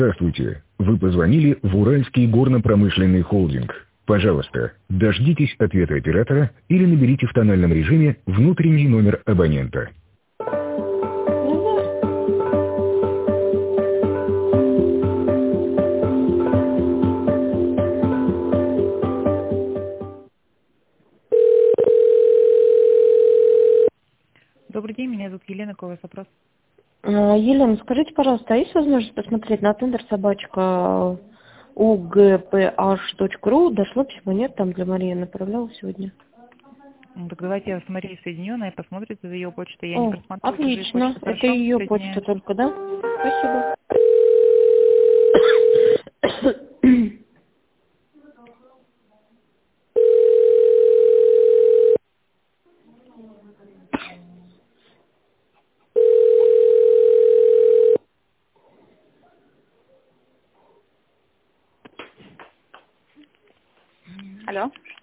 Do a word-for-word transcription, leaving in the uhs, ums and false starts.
Здравствуйте. Вы позвонили в Уральский горно-промышленный холдинг. Пожалуйста, дождитесь ответа оператора или наберите в тональном режиме внутренний номер абонента. Добрый день, меня зовут Елена, какой у вас вопрос? Елена, скажите, пожалуйста, а есть возможность посмотреть на тендер собачка у гэ пэ аш точка ру? Дошло письмо, нет, там для Марии направляла сегодня. Ну, так давайте я с Марией соединю, она и посмотрит за ее почтой. Я не О, просматриваю чужие отлично, почты. это Хорошо? ее Соединяю. почта только, да? Спасибо. Алло.